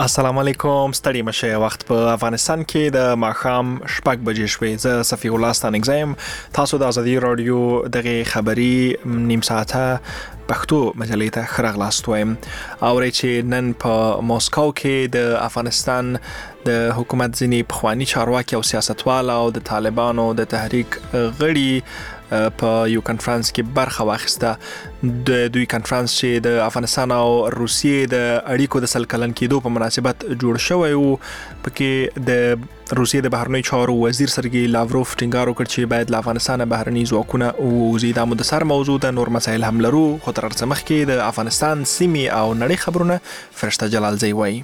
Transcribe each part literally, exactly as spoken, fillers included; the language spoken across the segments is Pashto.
السلام علیکم، ستړي مشه. وخت په افغانستان کې د ماښام شپږ بجې شوې. زه صفی الله ستانګزم. تاسو د ازادي رادیو دغه خبری نیم ساعته پښتو مجلې ته خراغلاست وایم. اوري چې نن په موسکو کې د افغانستان د حکومت ځینی پخوانی چارواکي او سیاستوال او د طالبانو د تحریک غړي په یو کانفرنس کې برخه واخیسته. د دوی کانفرنس چې د افغانستان او روسیې د اړیکو د سل کلن کېدو په مناسبت جوړ شوی وو. پکې د روسیې د بهرنی چارو وزیر سرګی لاوروف ټینګار وکړ چې باید له افغانستان بهرنی ځواکونه ووځي. دا مدثر موضوع د نور مسایل هم لرو، خو تر څه مخکې د افغانستان سیمې او نړۍ خبرونه فرشته جلالزی وایي.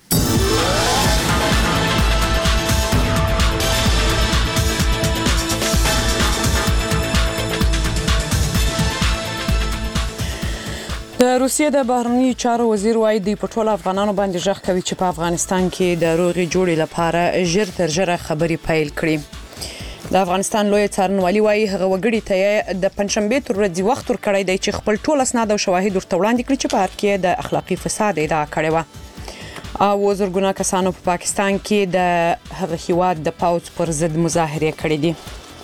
د روسیې د بهرنی چارو وزیر وايي د پټول افغانانو باندې ژغ کوي چې په افغانستان کې د روغي جوړې لپاره ژر تر ژره خبري پیل کړي. د افغانستان لوی څارنوالي وايي هغه وګړي ته د پنځشنبه تر ورځې وخت ورکړی دی چې خپل ټول اسناد او شواهد ورته وړاندې کړي چې په هر کې د اخلاقی فساد ادعا کړې و. او زرګونه کسانو په پا پاکستان کې د هغه هیواد د پاوڅ پر ضد مظاهره کړې دي.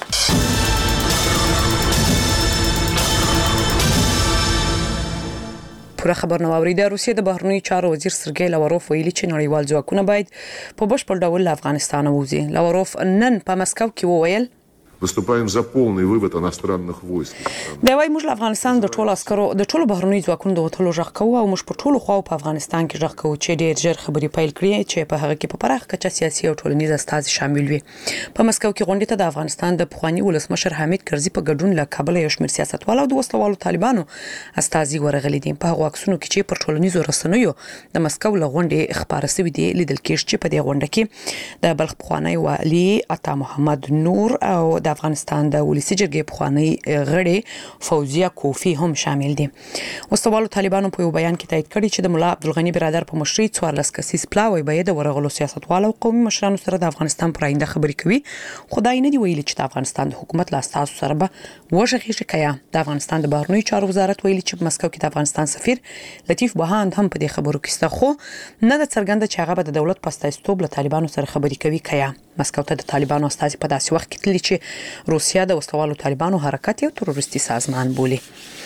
پوره خبر نو اوري. د روسیې د بهرنی چارو وزیر سرګی لاوروف ویلي چې نړیوال ځواکونه باید په بشپړ ډول له افغانستان ووځي. لاوروف نن په مسکو کې وویل выступаем за полный вывод иностранных войск. دا وايي موږ افغانستان د ټولو عسکرو د ټولو بهرنی ځواکونو د وټلو ژغ کوو او موږ په ټولو خواو په افغانستان کې ژغ کوو چې ډېر ژر خبري پیل کړي چې په هغه کې په پراخ کچه سیاسي او ټولنیز استاد شامل وي. په مسکو کې غونډه ته د افغانستان د پخوانی ولسمشر حامد کرزي په ګډون له کابل یو شمېر سیاستوال او د وسلوالو طالبانو استازي ورغلي دي. په هغه عکسونو کې چې پر ټولنیزو رسنیو د مسکو له غونډې خبره شوې دي لیدل کېږي چې په دې غونډه کې د بلخ پخوانی والي عطا محمد نور او د افغانستان د ولسی جرګې پخوانی غړي فوزیه کوفی هم شامل دي. وسلوالو طالبانو په یو بیان کې تایید کړی چې د مولا عبدالغنی برادر په مشرۍ څوارلس کسیز پلاوی به د ورغلو سیاستوالو او قومي مشرانو سره د افغانستان پر آینده خبرې کوي. خدای نه دی ویلي چې د افغانستان د حکومت له اساسو سره به وژغېږي. کیا د افغانستان د بهرنی چارو وزارت ویلي چې په مسکو کې د افغانستان سفیر لطیف بهاند هم په دې خبرو کې سته، خو نه د څرګنده چې هغه به د دولت په استازیتوب له طالبانو سره خبرې کوي. کیا مسکو ته د طالبانو استازي په داسې وخت کې تللی چې روسیا د وسلوالو طالبانو حرکت یو تروریستي سازمان بولي.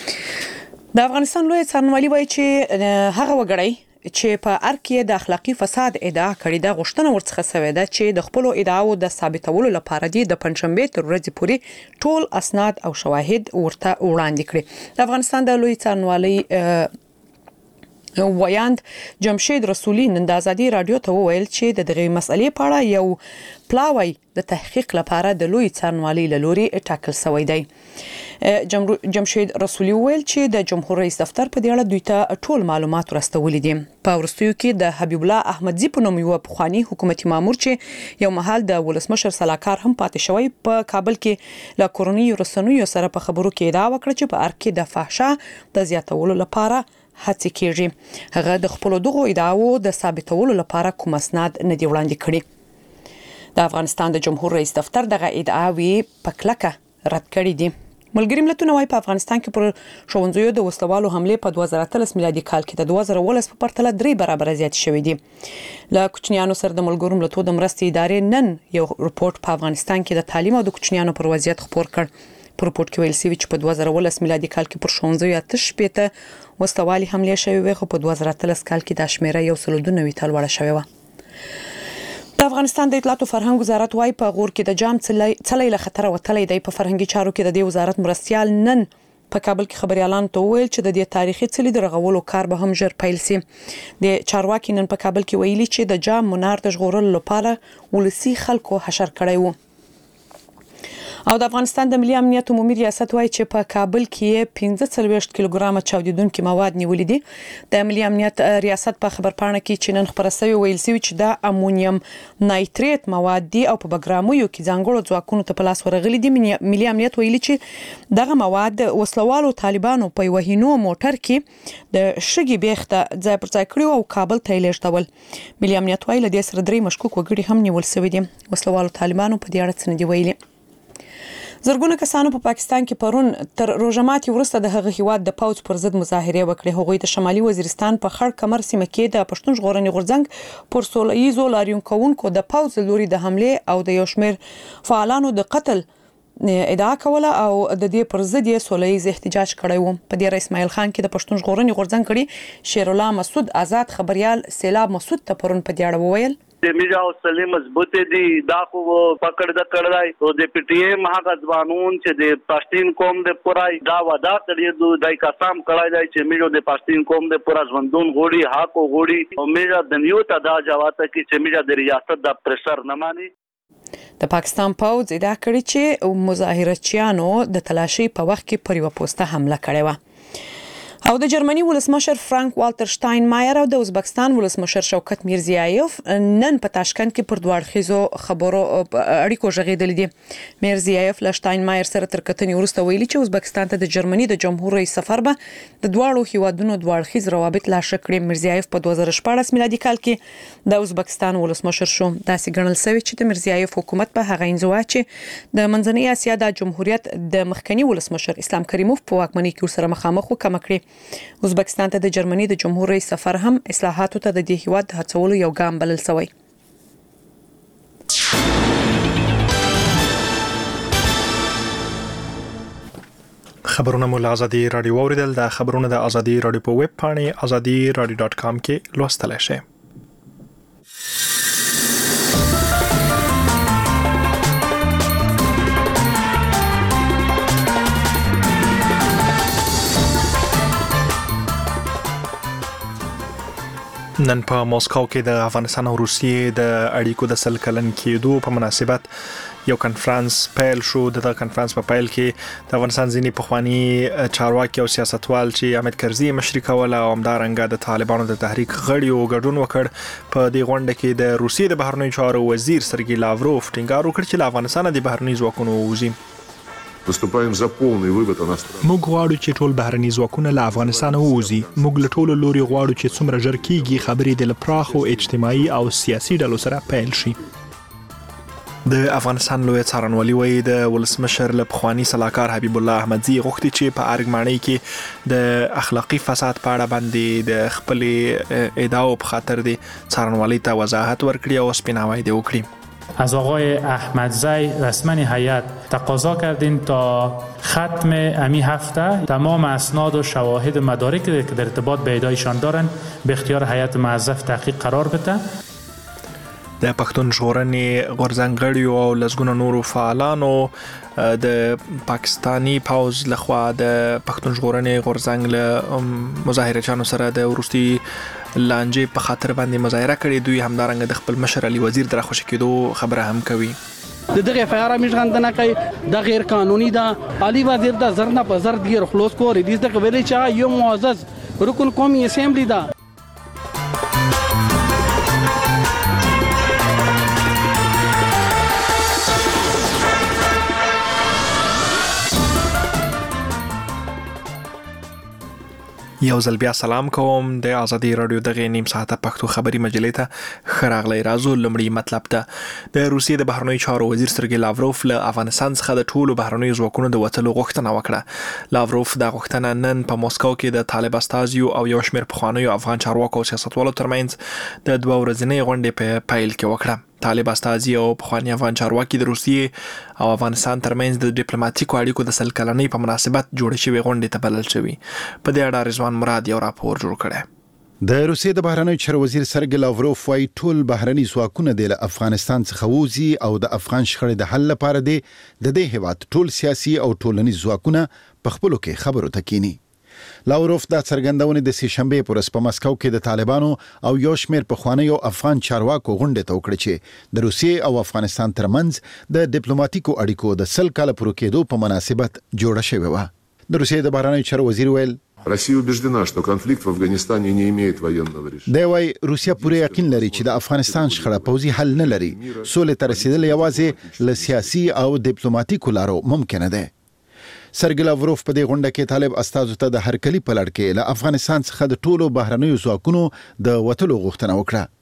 د افغانستان لوی څارنوالي وايي چې هغه وګړي چې په ار کې د اخلاقی فساد ادعا کړې ده غوښتنه ورڅخه شوې ده چې د خپل ادعاو د ثابتولو لپاره د پنځشنبه تر ورځې پورې ټول اسناد او شواهد ورته وړاندې کړي. د افغانستان د لوی څارنوالي ویاند جمشید رسولی نن د ازادي رادیو ته وویل چې د دغه مسلې په اړه یو پلاوی د تحقیق لپاره د لوی څارنوالي له لوري ټاکل شوی دی. جمشید رسولی وویل چې د جمهور رئیس دفتر په دې اړه دوی ته ټول معلومات ورستولي دي. په ورستیو کې د حبیب الله احمدزي په نوم یو پخوانی حکومتي مامور چې یو مهال د ولسمشر سلاکار هم پاتې شوی په کابل کې له کورونی رسنیو سره په خبرو کې ادعا وکړه چې په ار کې د فحشا د زیاتولو لپاره هڅه کیږي. هغه د خپل دغه ادعاو د ثابتولو لپاره کوم اسناد نه دی وړاندې کړي. د افغانستان د جمهور رئیس دفتر دغه ادعاوی په کلکه رد کړې دي. ملګری ملتونه وايي په افغانستان کې پر ښوونځیو د وسلوالو حمله په دوه زره اتلس میلادي کال کې د دوه زره ولس په پرتله درې برابر زیات شوې دي. له کوچنیانو سره د ملګرو ملتونو د مرستې ادارې نن یو رپورت په افغانستان کې د تعلیم او د کوچنیانو پر وضعیت خبر کړ. په رپورت کې ویل شوی چې په دوه زره ولس میلادي کال کې پر ښوونځیو اته شپېته وسلوالي حمله شوې وي، خو په دوه زره اتلس کال کې د شمیره یو سل دوه نوي ته لوړه شوې وه. د افغانستان د اطلاعات او فرهنګ وزارت وايي په غور کې د جام څلې له خطر وتلې دی. په فرهنګي چارو کې د دې وزارت مرستيال نن په کابل کې خبريالان ته ویل چې د دې تاریخي څلې د رغولو کار به هم ژر پیل شي. د چارواکي نن په کابل کې ویلي چې د جام منار د ژغورلو لپاره ولسی خلکو حشر کړی وو. او د افغانستان د ملي امنیت عمومي ریاست وايي چې په کابل کې پنځه څلوېښت کیلوګرامه چاودیدونکي مواد نیولې دي. د ملي امنیت ریاست په خبرپاڼه کې چې نن خبره شوې ویل شوی چې د امونیم نایتریت مواد دي او په بګرامو کې ځانګړو ځواکونو ته په لاس ورغلي دي. ملي امنیت ویلي چې دغه مواد وسلوالو طالبانو په وهینو موټر کې د شګي بیخته ځای پر ځای کړو او کابل ته لیږدول. ملي امنیت وايي له دې سره درې مشکوک وګړي هم نیول شوي دي. وسلوالو طالبانو په دې اړه څه نه دی ویلي. زرګونه کسانو په پاکستان کې پرون تر روژه ماتي وروسته د هغه هیواد د پوځ پر ضد مظاهره وکړه. هغوی د شمالي وزیرستان په خړ کمر سیمه کې د پښتون ژغورنې غورځنګ پر سوله ییزو لاریون کوونکو د پوځ لوري د حمله او د یو شمېر فعالانو د قتل ادعا کوله او د دې پر ضد یې سوله ییز احتجاج کړی و. په دې اسماعیل خان کې د پښتون ژغورنې غورځنګ کړي شیر الله مسعود آزاد خبريال سیلاب مسعود ته پرون په دې اړه وویل د میجا حوصله مضبوطه دي دا خو پکړ د کړای او د پی ټی ایم هغه ځوانون چې د پښتون قوم د پورای دا ودا کړی دوی دای قسم کړای دی چې میجا د پښتون قوم د پورا ژوندون غوړي حق او غوړي او میجا د نیو ته دا جواب ته چې میجا د ریاست د پریشر نه مانی. د پاکستان پوځ ادعا کړې چې مظاهرچیانو د تلاشي په وخت کې پر یو پوسټه حمله کړې و. او د جرمني ولسمشر فرانک والټر شټاینمایر او د ازبکستان ولسمشر شوکت میرزیایف نن په تاشکند کې پر دوه اړخیزو خبرو اړیکو ژغېدل دي. میرزیایف له شټاینمایر سره تر کتنې وروسته ویلي چې ازبکستان ته د جرمني د جمهور رئیس سفر به د دواړو هیوادونو دوه اړخیز روابط لا ښه کړي. میرزیایف په دوه زره شپاړس میلادي کال کې د ازبکستان ولسمشر شو. داسې ګڼل شوی چې د میرزیایف حکومت په هغه انزوا چې د منځنۍ اسیا د جمهوریت د مخکنی ولسمشر اسلام کریموف په واکمنۍ کې سره مخامخ وکم کړي. ازبکستان ته د جرمني د جمهور رئیس سفر هم اصلاحاتو ته د دې هیواد د هڅولو یو ګام بلل شوی. خبرونه مو له ازادي رادیو اوریدل. د خبرونه د ازادي رادیو په ویب پاڼې ازادي رادیو ډاټ کام کې لوستلی شئ. نن په موسکو کې د افغانستان او روسیې د اړیکو د سل کلن کېدو په مناسبت یو کنفرانس پیل شو. د کنفرانس په پیل کې د افغانستان ځینې پخوانی چارواکي او سیاستوال چې حامد کرزي مشري کوله او همدارنګه د طالبانو د تحریک غړي ګډون وکړ. په دې غونډه کې د روسیې د بهرنیو چارو وزیر سرګي لاوروف ټینګار وکړ چې له افغانستان د بهرنیو ځواکونو ووځي. Выступаем за полный вывод иностранных. موږ غواړو چې ټول بهرني ځواکونه له افغانستان ووځي. موږ له ټولو لوري غواړو چې څومره ژر کېږي خبرې د پراخو اجتماعي او سیاسي ډلو سره پیل شي. د افغانستان لوی څارنوالي وایي د ولسمشر له پخوانی سلاکار حبیب الله احمدزي غوښتي چې په ارګمانۍ کې د اخلاقی فساد په اړه باندې د خپل ادعاو په خاطر د څارنوالي ته وضاحت ورکړي او سپیناوی دی وکړي. از آقای احمدزی رسما هیئت تقاضا کردیم تا ختم امی هفته تمام اسناد و شواهد و مدارکی که در ارتباط به ادعایشان دارند به اختیار هیئت موظف تحقیق قرار بده. د پښتون ژغورنې غورځنګ غړیو او لسګونو نورو فعالانو د پاکستانی پوز لخوا د پښتون ژغورنې غورځنګ له مظاهرچیانو سره د وروستي لانجې په خاطر باندې مظاهره کړې. دوی همدارنګه د خپل مشر علي وزیر د راخوشي کېدو خبره هم کوي. د دغه فقره میشغندنه کوي د غیر قانوني ده. علي وزیر د زرنه په زر دیر خلاص کو ریډیز د قبلي چې یو معزز رکن قومي اسمبلی ده. یو ځل بیا سلام کوم. د ازادي رادیو دغه نیم ساعته پښتو خبري مجلې ته خراغلی رازو. لمړی مطلب ده د روسیې د بهرنیو چارو وزیر سرګي لاوروف له افغانستان څخه د ټولو بهرنیو ځواکونو د وټلو غوښتنه وکړه. لاوروف دا غوښتنه نن په موسکو کې د طالب استازیو او یو شمېر پخوانیو افغان چارواکو او سیاستوالو ترمنځ د دوه ورځنۍ غونډې په پیل کې وکړه. طالب استازي او پخوانی افغان چارواکي د روسیې او افغانستان ترمنځ د ډیپلوماټیکو اړیکو د سل کلنۍ په مناسبت جوړ شوی غونډې ته بلل شوی. په دې اړه رضوان مراد یو راپور جوړ کړی. د روسیې د بهرنیو چارو وزیر سرګي لاوروف وايي ټول بهرني ځواکونه د افغانستان څخه وځي او د افغان شخړې د حل لپاره د دې هیواد ټول سیاسي او ټولنیز ځواکونه په خپلو کې خبرو ته کینی. لاوروف دا څرګندونه د سې شنبه پر ورځ په مسکو کې د طالبانو او یو شمېر پخوانیو افغان چارواکو غونډه ته وکړه چې د روسیې او افغانستان ترمنځ د ډیپلوماټیکو اړیکو د سل کال پوره کېدو په مناسبت جوړه شوې و. د روسیې د بهرنیو چارو وزیر ویل Россия убеждена, что конфликт в Афганистане не имеет военного решения. دی وايي روسیا پوره یقین لري چې د افغانستان شخړه پوځي حل نه لري. سولې ته رسیدل یوازې له سیاسي او ډیپلوماټیکو لارو ممکن ده. سرګي لاوروف په دې غونډه کې طالب استازو ته د هرکلي په لړ کې له افغانستان څخه د ټولو بهرنیو ځواکونو د وټلو غوښتنه وکړه.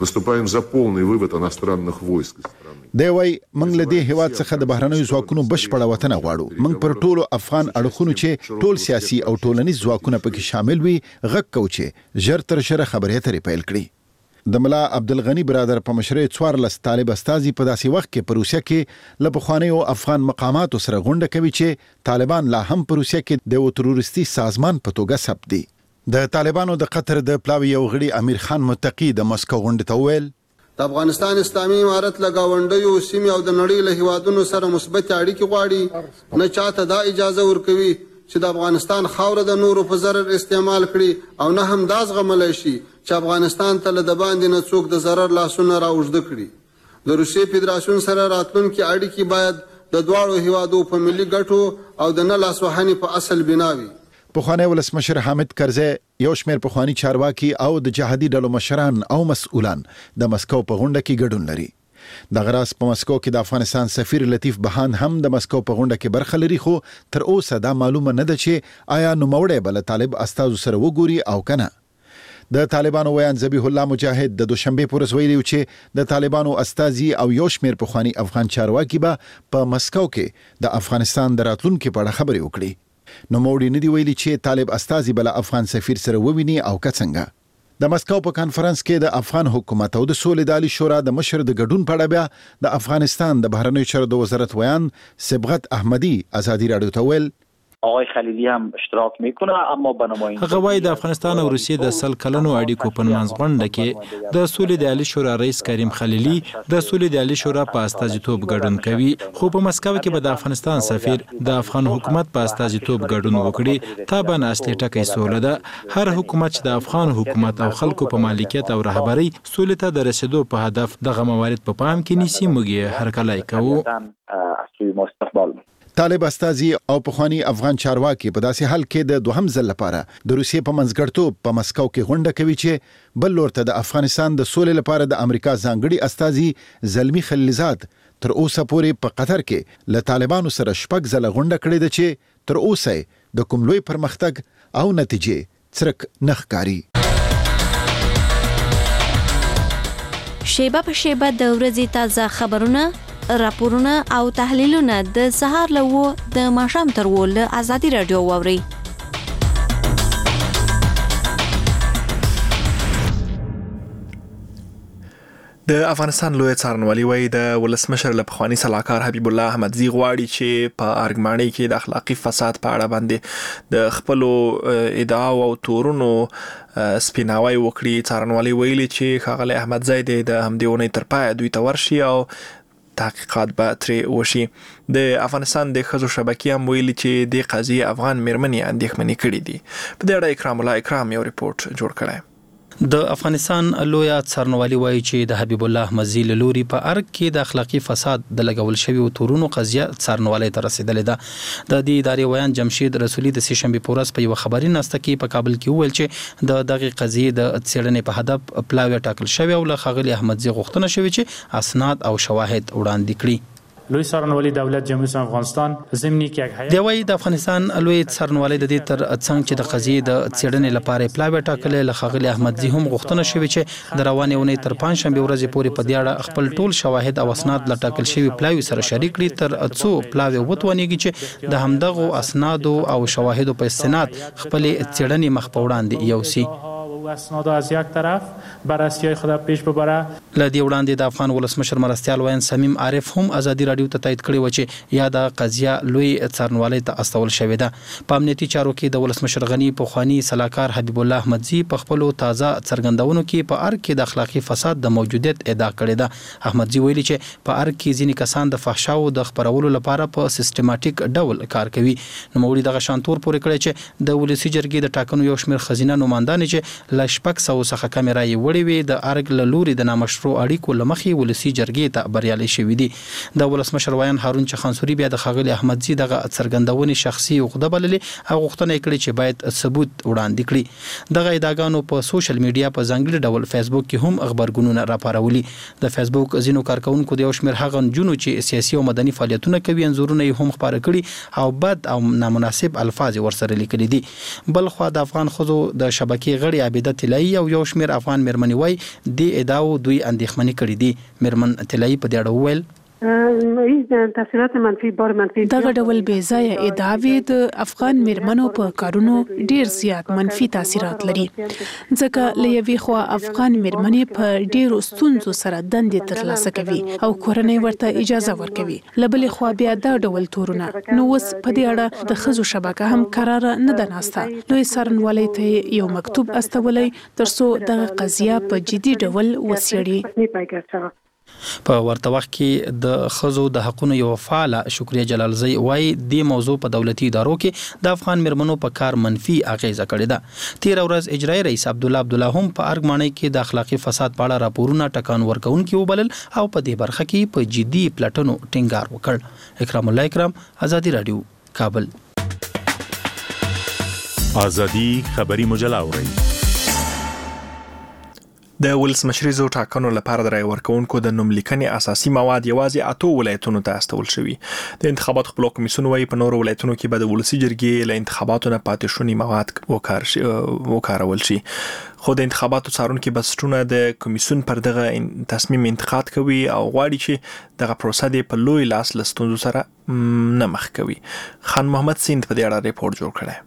Выступаем за полный вывод иностранных войск из страны. دی وای موږ له دې هیواد څخه د بهرنیو ځواکونو بشپړه وطن غواړو. موږ پر ټولو افغان اړخونو چې ټول سیاسي او ټولنیز ځواکونه پکې شامل وي غږ کوو چې ژر تر ژره خبرې اترې پیل کړي. د ملا عبدالغنی برادر په مشرۍ څوارلس طالب استازي په داسې وخت کې په روسیه کې له پخوانیو افغان مقاماتو سره غونډه کوي چې طالبان لا هم په روسیه کې د یو تروریستي سازمان په توګه ثبت دي. د طالبانو د قطر د پلاوي یو غړي امیر خان متقی د مسکو غونډې ته وویل د افغانستان اسلامي امارت له ګاونډیو سیمې او د نړۍ له هیوادونو سره مثبت اړیکې غواړي، نه چاته دا اجازه ورکوي چې د افغانستان خاوره د نورو په ضرر استعمال کړي او نه هم دا زغملی شي چې افغانستان ته له د باندې نه څوک د ضرر لاسونه راوږده کړي. د روسیې فدراسیون سره راتلونکي اړیکې باید د دواړو هیوادو په ملي ګټو او د نه لاسوهنې په اصل بنا وي. پخوانی ولسمشر حامد کرزی یو شمېر پخوانی چارواکي او د جهادي ډلو مشران او مسؤلان د مسکو په غونډه کې ګډون لري. د غراس په مسکو کې د افغانستان سفیر لطیف بهان هم د مسکو په غونډه کې برخه لري، خو تر اوسه دا معلومه نه ده چې آیا نوموړی بل طالب استازو سره وګوري او کنه. د طالبانو ویان ذبیح الله مجاهد د دوشنبه پر ورځ ویلي چې د طالبانو استازي او یو شمېر پخوانی افغان چارواکي به په مسکو کې د افغانستان د راتلونکي په اړه خبرې وکړي. نو موړي ندی ویلي چې طالب استازي بل افغان سفیر سره وویني او کڅنګه. د مسکو په کانفرنس کې د افغان حکومت او د سولې د عالی شورا د مشر د ګډون په اړه بیا د افغانستان د بهرنیو چارو د وزارت ویان صبغت احمدی ازادي رادیو ته ویل آقای خلیلی هم اشتراک میکنه، اما به نماینده هغه وایي د افغانستان او روسیې د سل کلنو اړیکو په منځ غونډه کې د سولې د عالی شورا رئیس کریم خلیلی د سولې د عالی شورا په استازیتوب ګډون کوي، خو په مسکو کې به د افغانستان سفیر د افغان حکومت په استازیتوب ګډون وکړي. تابان اصلي ټکی سوله ده. هر حکومت چې د افغان حکومت او خلکو په مالکیت او رهبری سولې ته د رسیدو په هدف دغه موارد په پام کې نیسي، موږ یې هرکلی کوو. طالب استازي او پخوانی افغان چارواکي په داسې حال کې د دوهم ځل لپاره د روسیې په منځګړتوب په مسکو کې غونډه کوي چې بل لور ته د افغانستان د سولې لپاره د امریکا ځانګړي استازي زلمی خلیلزاد تر اوسه پورې په قطر کې له طالبانو سره شپږ ځله غونډه کړې ده چې تر اوسه د کوم لوی پرمختګ او نتیجې څرک نه ښکاري. شیبه په شیبه د ورځې تازه خبرونه، راپورونه او تحلیلونه د سهار له و د ماښام تر و له ازادي رادیو واوري. د افغانستان لوی څارنوالي وایي د ولسمشر له پخواني سلاکار حبیب الله احمدزي غواړي چې په ارګمانۍ کې د اخلاقي فساد په اړه باندې د خپلو ادعاو او تورونو سپیناوی وکړي. څارنوالي ویلي چې ښاغلی احمدزي د همدې اونۍ تر پایه دوی ته ورشي او تحقیقات به ترې وشي. د افغانستان د ښځو شبکې هم ویلي چې د قضیې افغان میرمنې اندېښمنې کړي دي. په دې اړه اکرام الله اکرام یو ریپورت جوړ کړی. د افغانستان لوی څارنوالي وایي چې د حبیب الله احمدزي له لوري په ارګ کې د اخلاقي فساد د لګول شوی تورونو قضیه څارنوالي ته رسیدلې ده. د دې ادارې ویان جمشید رسولي د سې شنبې په ورځ په یو خبري ناسته کې په کابل کې وویل چې د دغه قضیې د څېړنې په هدف پلاوی ټاکل شوی او له ښاغلي احمدزي غوښتنه شوې چې اسناد او شواهد وړاندې کړي. لوی څارنوالي دولت جمهوریت افغانستان ضمنی کې یک هیئت دی وایي د افغانستان لوی څارنوالي د دې تر څنګ چې د قضیې د څېړنې لپاره پلاوی ټاکلې له ښاغلي احمدزي هم غوښتنه شوې چې د روانې اونۍ تر پنځشنبې ورځې پورې په دې اړه خپل ټول شواهد او اسناد له ټاکل شوي پلاوي سره شریک کړي تر څو پلاوی وتوانېږي چې د همدغو اسنادو او شواهدو په استناد خپلې څېړنې مخ په وړاندې یوسي. اسناد از یک طرف بررسی‌های خود پیش ببره. لدی وړاندې د افغان ولسمشر مرستیال وین سمیم عارف هم ازادي رادیو ته تایید کړی و چې یا د قضیه لوی څارنوالي ته استول شوې ده. په امنیتي چارو کې د ولسمشر غنی پخوانی سلاکار حبیب الله احمدزي په خپل تازه څرګندونو کې په ارګ کې د اخلاقي فساد د موجودیت ادعا کړې ده. احمدزي ویلي چې په ارګ کې ځینې کسان د فحشاو د خپرولو لپاره په سیستماتیک ډول کار کوي. نو موږ دغه شانتور پورې کړی چې د ولسی جرګې د ټاکنو یو شمېر خزینه نوماندان چې ل شپږ سوه څخه کمې رایې وړې وې د ارګ له لوري د نامشروع اړیکو له مخې ولسي جرګې ته بریالي شوي دي. د ولسمشر ویان هارون چخانسوري بیا د ښاغلي احمدزي دغه څرګندونې شخصي عقده بللې او غوښتنه یې کړې چې باید ثبوت وړاندې کړي. دغه ادعاګانو په سوشل میډیا په ځانګړي ډول فیسبوک کې هم خبرګونونه راپارولي. د فیسبوک ځینو کارکونکو د یو شمېر هغه نجونو چې سیاسي او مدني فعالیتونه کوي انځورونه یې هم خپاره کړي او بد او نامناسب الفاظ ورسره لیکلي دي. بل خو د افغان ښځو د شبکې غړي عابد عابده طلایي او یو شمېر افغان مېرمنې وایي دې ادعاو دوی اندېښمنې کړي دي. مېرمن طلایي په دې اړه وویل تاثیرات منفي بار منفي دغه ډول بې ځایه ادعاوې د افغان مېرمنو په کارونو ډیر زیات منفي تاثیرات لري، ځکه له یوې خوا افغان مېرمنې په ډیرو ستونزو سره دندې ترلاسه کوي او کورنۍ ورته اجازه ورکوي، له بلې خوا بیا دا ډول تورونه. نو اوس په دې اړه د ښځو شبکه هم قراره نه ده ناسته. لوی څارنوالۍ ته یو مکتوب استولی ترڅو دغه قضیه په جدي ډول وڅېړي. په ورته وخت کې د ښځو د حقونو یو فعال شکریه جلالزی وایي د موضوع په دولتي ادارو کې د افغان مېرمنو په کار منفي اغیزه کړې ده. تیر ورځ اجرایي رئیس عبدالله عبدالله هم په ارګ ماڼۍ کې د اخلاقي فساد په اړه راپورونه ټکان ورکوونکي وبلل او په دې برخه کې په جدي پلټنو ټینګار وکړ. اکرام الله اکرام، ازادي رادیو، کابل. ازادي خبري مجله اورئ. د ولسمشریزو ټاکنو لپاره د رای ورکوونکو د نوم لیکنې اساسي مواد یوازې اته ولایتونو ته استول شوي. د انتخاباتو خپلواک کمیسیون وايي په نورو ولایتونو کې به د ولسي جرګې له انتخاباتو نه پاتې شوني مواد وکارول شي. خو د انتخاباتو څارونکي بنسټونه د کمیسیون پر دغه تصمیم انتقاد کوي او غواړي چې دغه پروسه د په لوی لاس له ستونزو سره نه مخ کوي. خان محمد سیند په دې اړه ریپورت جوړ کړی.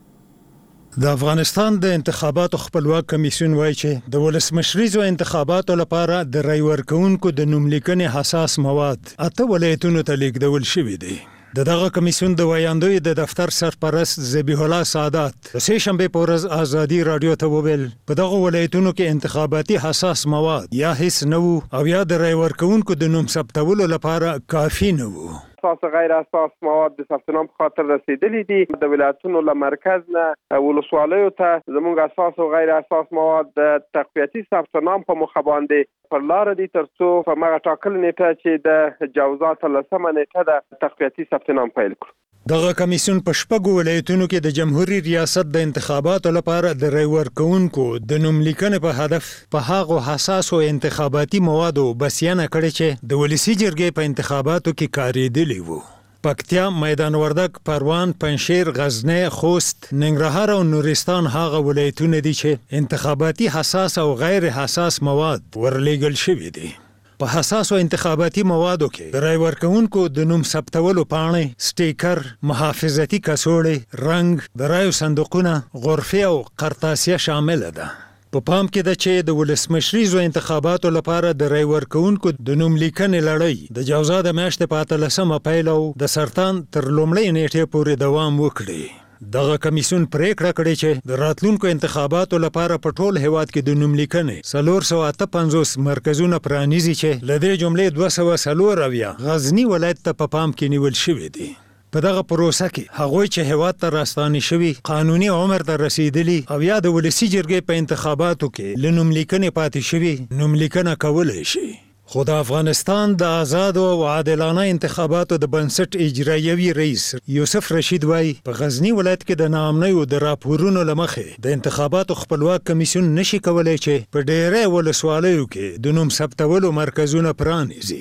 د افغانستان د انتخاباتو خپلواک کمیسیون وایي چې د ولسمشریزو انتخاباتو لپاره د رای ورکوونکو د نوم لیکنې حساس مواد اته ولایتونو ته لیږدول شوي دي. د دغه کمیسیون د ویاندوی د دفتر سرپرست ذبیح الله سعادت د سه شنبې په ورځ ازادي رادیو ته وویل په دغه ولایتونو کې انتخاباتي حساس مواد یا هیڅ نه وو او یا د رای ورکوونکو د نوم ثبتولو لپاره کافي نه وو. اساس غیر اساس مواد د ثبت نام په خاطر رسیدلي دي. د ولایتونو له مرکز نه ولسوالیو ته زموږ اساس او غیر اساس مواد د تقویتي ثبت نام په مخه باندې پر لار دي ترڅو په هغه ټاکل نیټه چې د جوازات لسمه نیټه د تقویتي ثبت نام پیل کړو. دغه کمیسیون په شپږو ولایتونو کې د جمهوریت ریاست د انتخاباتو لپاره د رای ورکوونکو د نوم لیکنې په هدف په هغو حساسو انتخاباتي موادو بسیانه کړې چې د ولسي جرګې په انتخاباتو کې کارېدلي وو. پکتیا، میدان وردک، پروان، پنشیر، غزنی، خوست، ننګرهار او نورستان هغه ولایتونه دي چې انتخاباتي حساس او غیر حساس مواد ورلېږل شوي دي. په حساسو انتخاباتي موادو کې د رای ورکوونکو د نوم ثبتولو پاڼې، سټیکر، محافظتي کڅوړې، رنګ، د رایو صندوقونه، غرفې او قرطاسیه شامله ده. په پام کې ده چې د ولسمشریزو انتخاباتو لپاره د رای ورکوونکو د نوم لیکنې لړۍ د جوزا د میاشتې په اتلسمه پیل او د سرطان تر لومړۍ نیټې پورې دوام وکړي. دغه کمیسیون پریکړه کړې چې د راتلونکو انتخاباتو لپاره په ټول هیواد کې د نوم لیکنې څلور سوه اته پنځوس مرکزونه پرانیزي چې له دې جملې دوه سوه څلور اویا غزني ولایت ته په پام کې نیول شوي دي. په دغه پروسه کې هغوی چې هیواد ته راستانه شوي قانوني عمر ته رسیدلي او یا د ولسي جرګې په انتخاباتو کې له نوم لیکنې پاتې شوي نوم لیکنه کولی شي. خو د افغانستان د آزاد او عادلانه انتخاباتو د بنسټ اجرایوي رئیس یوسف رشید وایي په غزنی ولایت کې د ناامنیو د راپورونو لمخې د انتخاباتو خپلواک کمیسیون نشي کولای چې په ډېرې ولسوالیو کې د نوم ثبتولو مرکزونه پرانیزي.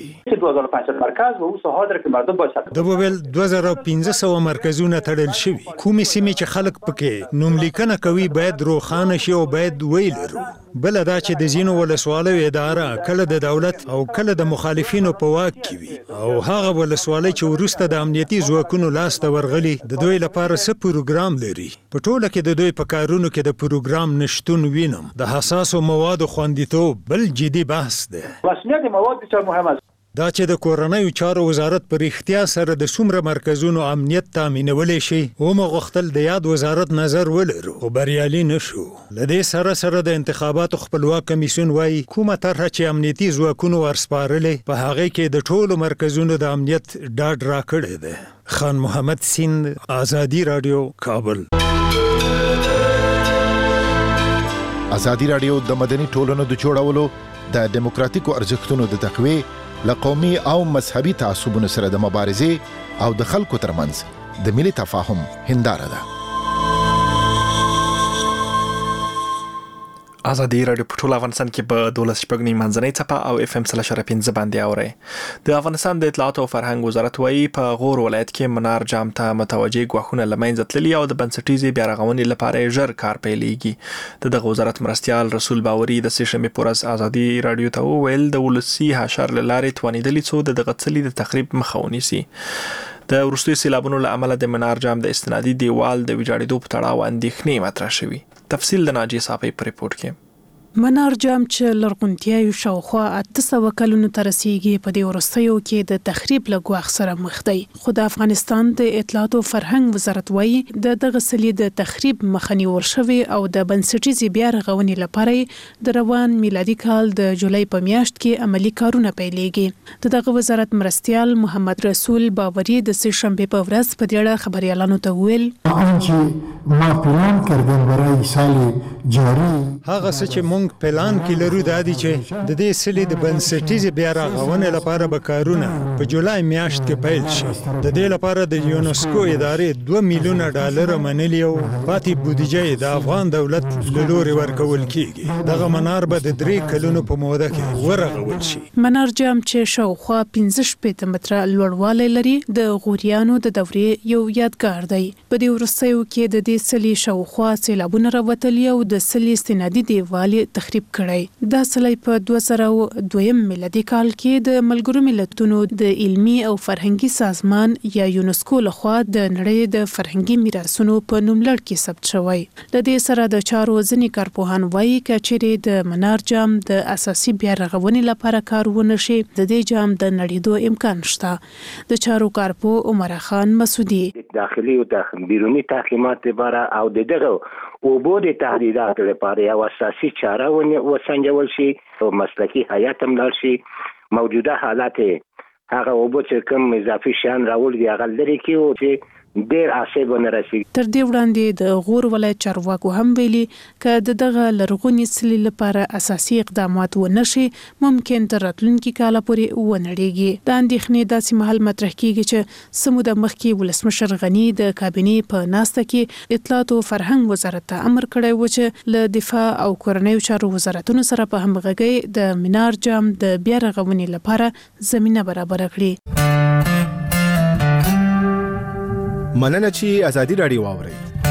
د وویل دوه زره پنځه سوه مرکزونه تړل شوي. کومې سیمې چې خلک پکې نوم لیکنه کوي باید روښانه شي او باید ویلرو. بل دا چې د ځینو ولسوالیو اداره کله د دولت او کله د مخالفینو په واک کې وي او هغه ولسوالۍ چې وروسته د امنیتي ځواکونو لاس ته ورغلي د دوی لپاره څه پروګرام لري. په ټوله کې د دوی په کارونو کې د پروګرام نشتون وینم. د حساسو موادو خوندیتوب بل جدي بحث دی. رسمیت مواد څه مهم است. دا چې د کورنیو چارو وزارت پر اختیا سره د څومره مرکزونو امنیت تامینولی شي اومه غوښتل د یاد وزارت نظر ولرو خو بریالي نشو. له دې سره سره د انتخاباتو خپلواک کمیسیون وایي کومه طرحه چې امنیتي ځواکونو ورسپارلې په هغې کې د ټولو مرکزونو د امنیت ډاډ راکړی دی. خان محمد سیند، ازادي رادیو، کابل. ازادي رادیو د مدني ټولنو د جوړولو د دیموکراتیکو ارزښتونو د تقویې له قومي او مذهبي تعصبونو سره د مبارزې او د خلکو ترمنځ د ملي تفاهم هنداره ده. ازادي رادیو په ټول افغانستان کې په دولس شپږ نیم منځنۍ څپه او اف ام سل شره پنځه باندې اوري. د افغانستان د اطلاعات او فرهنګ وزارت وایي په غور ولایت کې منار جام ته متوجه غواخونه لمنځه تللي او د بنسټیزي بیا رغونې لپاره ژر کار پیلېږي. د وزارت مرستيال رسول باوري د سیشنبه پورز ازادي رادیو ته ویل د ولسی حشر لارې توانیدلی څو د دغڅلي د تخریب مخاوني سي. د ورستي سیلابونو له امله د منار جام د استنادي دیوال د ویجاړېدو په تړاو اندېښنې مطرح شوې. تفصیل د ناجی صافي په ریپورت کې. منار جام چې لرغونتیا یو شاوخوا اته سوه کلونو ته رسیږي په دې وروستیو کې د تخریب له ګواښ سره مخ دی. خو د افغانستان د اطلاعات او فرهنګ وزارت وایي د دغه سلي د تخریب مخه نیول شوې او د بنسټیزي بیا رغونې لپاره د روان میلادي کال د جولای په میاشت کې عملی کارونه پیلېږي. د دغه وزارت مرستيال محمد رسول باوري د سهشنبه په ورځ په دې اړه خبريالانو ته ویل چې ما پلان کردم برای سال جاری هغه څه چې مونږ پلان کې لرو د دې چې د دې سلې د بنسټیزي بیا رغونې لپاره به کارونه په جولای میاشت کې پیل شي. د دې لپاره د یونسکو ادارې دوه میلیونه ډالر منلي او پاتې بودیجه د افغان دولت له لوري ورکول کیږي. دغه منار به د درې کلونو په موده کې ورغول شي. منار جام چې شاوخوا پنځه شپېته متره لوړوالی لري د غوریانو د دورې یو یادګار دی. په دې وروستیو کې د دې سلې شاوخوا سیلابونه راوتلي او د سلې استنادي دیوال تخریب کړی. دا سلی په دوه زره دویم میلادي کال کې د ملګرو ملتونو د علمي او فرهنګي سازمان یا یونسکو لخوا د نړۍ د فرهنګي میراثونو په نوملړ کې ثبت شوی. د دې سره د چارو ځینې کارپوهان وایي چې د منار جام د اساسي بیا رغونې لپاره کار ونه شي د دې جام د نړیدو امکان شته. د چارو کارپو عمر خان مسعودي داخلي او داخلي بیرونی تحقیقات لپاره او دغه او بودی تحلیلات لپاره یو اساسي چاره وسنجول شي او مسلکی هیئت هم لار شي. موجوده حالات هغه او بو چې کوم اضافي شان راول دی هغه لري کې او چې ډیر آسیب نه رسي. تر دې وړاندې د غور ولایت چارواکو هم ویلي ک د دغه لرغونی سلی لپاره اساسي اقدامات ونه شي ممکن تر راتلونکي کال پورې ونړيږي. د اندېښنې داسې محل مطرح کیږي چې سموده مخکې ولسمشر غنی د کابینې په ناسته کې اطلاعات او فرهنګ وزارت ته امر کړی و چې له دفاع او کورنیو چارو وزارتونو سره په همغږۍ د منار جام د بیا رغونې لپاره زمينه برابر کړي. مننه چې ازادي رادیو واوري.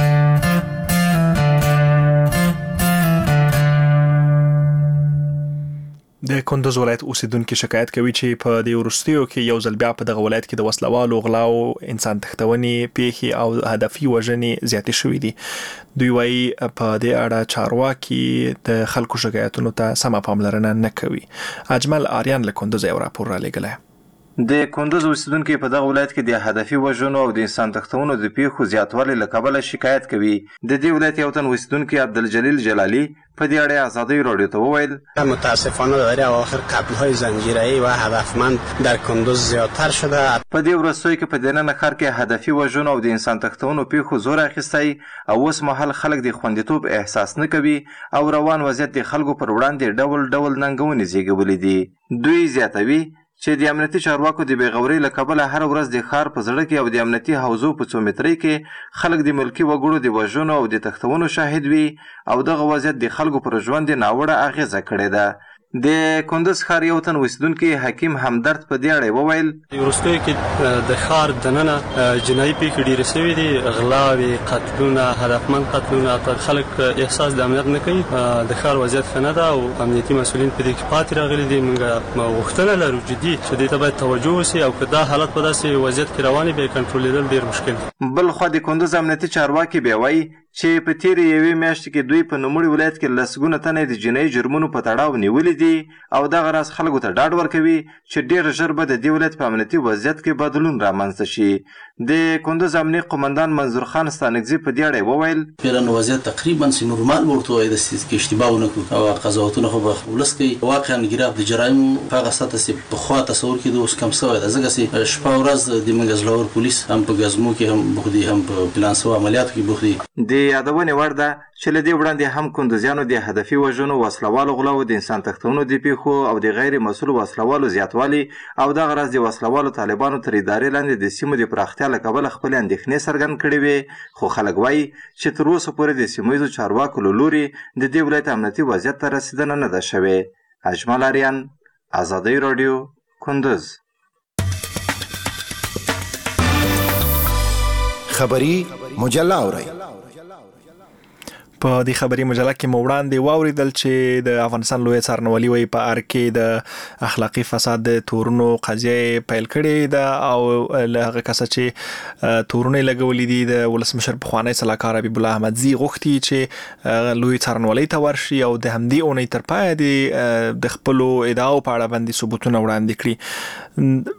د کندوز ولایت اوسیدونکو شکایت کوي چې په دې ورستیو کې یو ځل بیا په دغه ولایت کې د وسلوالو غلاو انسان تختونې پیښې او هدفي وژنې زیاتې شوې دي. دوی وايي په دې اړه چارواکي د خلکو شکایتونو ته سم پاملرنه نه کوي. اجمل آریان له کندوز یو راپور را لېږلی. د کندوز اوسیدونکو په دغه ولایت کې د هدفي وژنو او د انسان تختونو د پیښو زیاتوالی له کبله شکایت کوي. د دې ولایت یو تن اوسیدونکو عبدالجلیل جلالی په دې اړه ازادي رادیو ته وویل متاسفانه در اواخر قتل‌های زنجیره‌ای و هدفمند در کندوز زیاتر شده. په دې ورځو کې په دننه ښار کې هدفي وژنو او د انسان تختونو پیښو زور اخیستی او اوس مهال خلک د خوندیتوب احساس نه کوي او روان وضعیت د خلکو پر وړاندې ډول ډول ننګونې زیږولې دي. دوی زیاتوي چې د امنیتي چارواکو د بیغورۍ له کبله هر ورځ د ښار په زړه کې او د امنیتي حوزو په څو مترۍ کې خلک د ملکي وګړو د وژنو او د تختونو شاهد وي او دغه وضعیت د خلکو پر ژوند ناوړه اغیزه کړې ده. د کندوز ښار یو تن اوسیدونکی حکیم همدرد په دې اړه وویل وروستیو کې د ښار دننه جنایي پیښې ډېرې شوې دي، غلاوې، قتلونه، هدفمند قتلونه. خلک احساس د امنیت نه کوي. د ښار وضعیت ښه نه ده او امنیتي مسؤلین په دې کې پاتې راغلي دي. موږ غوښتنه لرو جدي چې دې ته باید توجه وشي او که دا حالت په داسې وضعیت کې روان وي بیا یې کنټرولېدل ډېر مشکل دي. بلخوا د کندوز امنیتي چارواکي بیا وایي چې په تیرې یوې میاشتې کې دوی په نوموړي ولایت کې لسګونه تنه د جنایي جرمونو په تړاو نیولي دي او دغه راز خلکو ته ډاډ ورکوي چې ډېر ژر به د دې ولایت په امنیتي وضعیت کې بدلون رامنځته شي. د کندوز امنیه قماندان منظور خان ستانکزي په دې اړه وویل فعلا وضعیت تقریبا سي نورمال ورته وایي د کې اشتباه ونه کړو او قضاوتونه خو به ولس کوي. واقعا ګراف د جرایمو په هغه سطح چې پخوا تصور کېده اوس کم شوی ده. ځکه چې شپه ورځ د موږ زلور پولیس هم په ګزمو کې هم بوخت دي هم په پلان سو عملیاتو کې بوخت دي. د یادونې وړ ده چې له دې وړاندې هم کندوزیانو د هدفي وژنو، وسلوالو غلاو، د انسان تښتونو د پیښو او د غیر مسؤلو وسلوالو زیاتوالي او دغه راز د وسلوالو طالبانو تر ادارې لاندې د سیمو د پراختیا له کبله خپلې اندېښنې څرګند کړې وې، خو خلک وایي چې تر اوسه پورې د سیمه ییزو چارواکو له لوري د دې ولایت امنیتي وضعیت ته رسېدنه نه ده شوې. اجمل آریان، ازادي راډیو، کندوز. خبری مجله اورئ. په دې خبري مجله کې مو وړاندې واوریدل چې د افغانستان لوی څارنوالي وایي په ار کې د اخلاقي فساد د تورونو قضیه پیل کړې ده او له هغه کسه چې تورونه لګولې دي د ولسمشر پخوانی سلاکار حبیب الله احمدزي غوښتي چې لوی څارنوالي ته ورشي او د همدې اونۍ تر پایه د خپل ادعاو په اړه باندې ثبوتونه وړاندې کړي.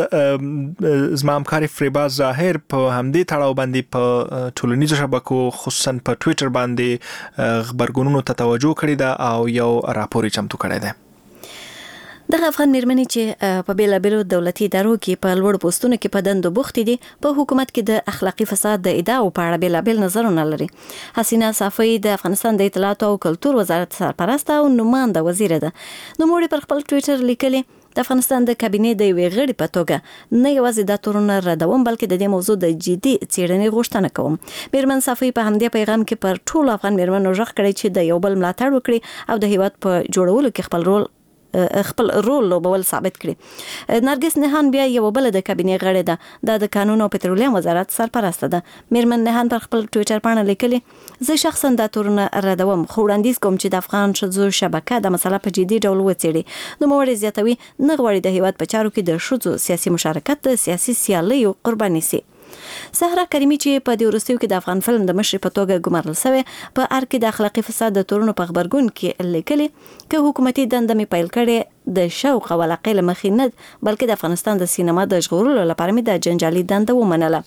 په زما همکار فریباز ظاهر په همدې تړاو باندې په ټولنیزو شبکو خصوصا په ټویټر باندې خبرګونونو ته توجه کړې ده او یو راپور چمتو کړی دی. دغه افغان میرمنې چې په بیلابیلو دولتي ادارو کې په لوړ پوسټونو کې په دندو بوختې دي په حکومت کې د اخلاقي فساد د ادعاو په اړه بیلابیل نظرونه لري. حسینه صافی د افغانستان د اطلاعات او کلتور وزارت سرپرست او نماینده وزیر ده. نوموړي پر خپل ټویټر لیکلي د افغانستان د کابینې د یوې غړي په توګه نه یوازې دا تورونه ردوم بلکې د دې موضوع د جدي څېړنې غوښتنه کوم. میرمن صافی په همدې پیغام کې پر ټولو افغان میرمنو غږ کړی چې د یو بل ملاتړ وکړي او د هیواد په جوړولو کې خپل رول خپل رول لوبول ثابت کړي. نرګس نهان بیا یو بل د کابینې غړي ده، د قانون او پټرولیم وزارت سرپرست ده. میرمن نهان پر خپل ټویټر باندې لیکلي زه شخصا دا تورونه ردوم خو وړاندیز کوم چې د افغان ښځو شبکه د مسله په جدي ډول وڅېړي. نوموړي زیاتوي نه غواړي د هیواد په چارو کې د ښځو سیاسي مشارکت د سیاسي سیالیو قرباني سي. سهرا کریمی چې په دې وروستیو کې د افغان فلم د مشر په توګه ګمارل شوی په ار کې د اخلاقي فساد د تورونو په خبرګون کې لیکلي چې حکومتي دنده مې پیل کړې د شوق او علاقې له مخې نه بلکې د افغانستان د سینما د ژغورلو لپاره مې د جنجالي دنده ومنله.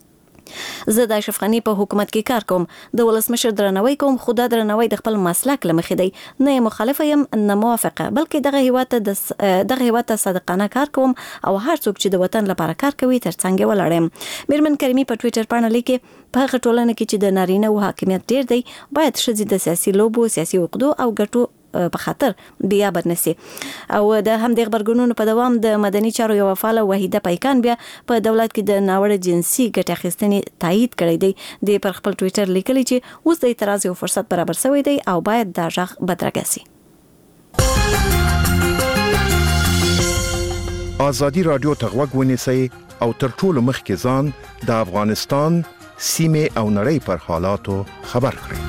زه د اشرف غني په حکومت کې کار کوم، د ولسمشر درناوی کوم، خو دا درناوی د خپل مسلک له مخې دی، نه مخالفه یم نه موافقه، بلکې دغه هیواد ته دغه هیواد ته صادقانه کار کوم او هر څوک چې د وطن لپاره کار کوي تر څنګ ولاړم. میرمن کریمی په ټویټر باندې لیکي په هغه ټولنه کې چې د نارینه او حاکمیت ډیر دی باید ښځې د سیاسي لوبو، سیاسي عقدو او ګټو په خاطر بیا بدنسي. او د همدې خبرګونونو په دوام د مدني چارو یو فعال وحیده پیکان بیا په دولت کې د ناوړه جنسي ګټې اخیستنې تایید کړی دی. د پر خپل ټویټر لیکلی چې اوس د اعتراض یو فرصت برابر شوی دی او باید دا ځخ بدرګه سي. ازادي رادیو ته غوږ ونیسئ او تر ټولو مخکې ځان د افغانستان سیمې او نړۍ پر حالاتو خبر کړئ.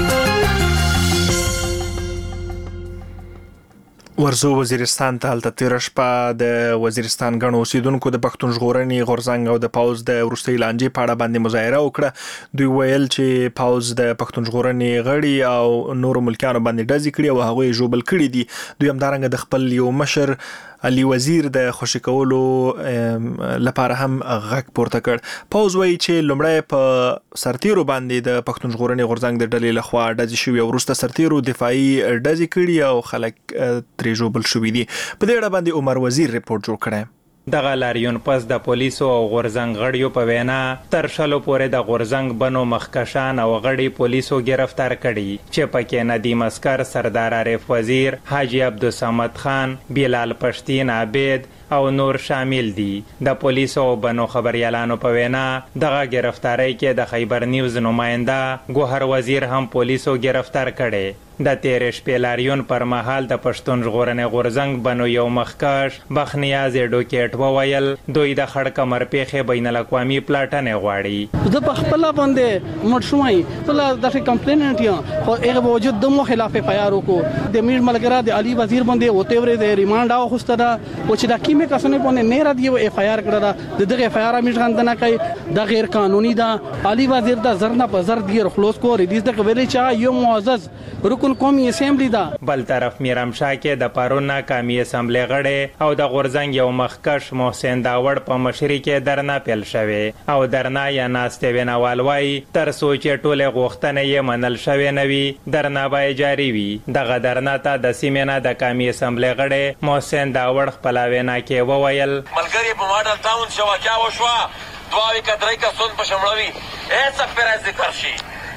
ورزو وزیرستان ته هلته تیر شپه د وزیرستان غنو اوسیدونکو د پښتون ژغورنې غورځنګ او د پاوز د وروستي لانجې په اړه باندې مظاهره وکړه. دوی ویل چې پاوز د پښتون ژغورنې غړي او نور ملکانو باندې ډزې کړي او هغوی ژوبل کړي دي. دوی همدارنګه د خپل یو مشر علي وزیر د خوشی کولو لپاره هم غږ پورته کړ. پاوز وایي چې لومړی په سرتیرو باندې د پښتون ژغورنې غورځنګ د ډلې لخوا ډزې شوې او وروسته سرتیرو دفاعي ډزې کړي او خلک ترې ژوبل شوي دي. په دې اړه باندې عمر وزیر ریپورت جوړ کړی. دغه لاریون پس د پولیسو او غورځنګ غړیو په وینا تر شلو پورې د غورځنګ بنو مخکشان او غړي پولیسو گرفتار کړي چې پکې ندیم اسکر، سردار عارف وزیر، حاجی عبدالصمد خان، بلال پشتین عابد او نور شامل دي. د پولیسو او بنو خبريالانو په وینا دغه گرفتاری کې د خیبر نیوز نماینده ګوهر وزیر هم پولیسو گرفتار کړي. د تیر شپې لاریون پر مهال د پښتون ژغورنې غورځنګ بنو یو مخکش بخنیاز ډوکیټ وویل دوی د خړ کمر پیښې بین الاقوامي پلاټنې غواړي. زه په خپل باندې مړ شوم ټول د کمپلینټ یم خو هغه باوجود د مو خلاف پیار وکړو. د میر ملګرا د علي وزیر باندې وته ورې د ریمانډ او خوسته او چې د کیمه کسونه باندې نه را دی اف آی آر کړه د دغه اف آی آر میش غندنه کوي د غیر قانوني ده. علي وزیر د زرنه په زر دی خلاص کو ریلیز د ویلې چا یو معزز رکن قومي اسمبلی ده. بل طرف میرم شاه کې د پرون ناکامي اسمبلی غړي او د غورځنګ یو مخکش محسن داوړ په مشرۍ کې درنا پیل شوی او درنا یا ناستې ویناوال وای تر سوچ ټوله غوښتنه یې منل شوی نوي درنا به جاری وي. دغه درنا ته د سیمه د کامی اسمبلی غړي محسن داوړ خپل وینا کې وویل ملګری په ماډل ټاون شو واقعا وشو دواوی کډرای کا سون په شمړوي ایسا پر ذکر شي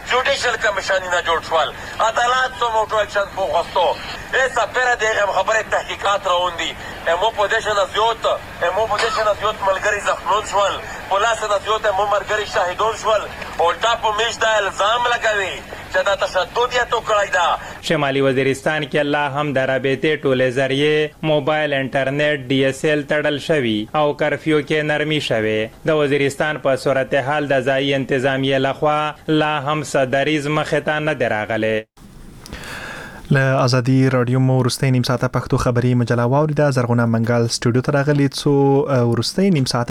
جوډیشل کمیشن نه جوړ شول عدالت سو موټو اکشن پوغستو ایسا پیر دیغه خبره تحقیقات روان دي امو پوزیشن زیوت امو پوزیشن زیوت ملګری زخمون شول پولیس د زیوت امو مرګری شاهدون شول او ټاپ میش دا الزام لګوي چې دا تشدد یې تو کړی دا شمالي وزیرستان کې الله هم د رابطې ټولې ذریعے موبایل انټرنیټ ډي اس ال تړل شوی او کرفیو کې نرمي شوی د وزیرستان په صورتحال د ځایي انتظامیه لخوا لا هم صدریز مخې ته نه دی راغلی. له ازادي رادیو مو ورستۍ نیم ساعته پښتو خبري مجله واوریده. زرغونه منګل سټوډیو ته راغلې څو ورستۍ نیم ساعته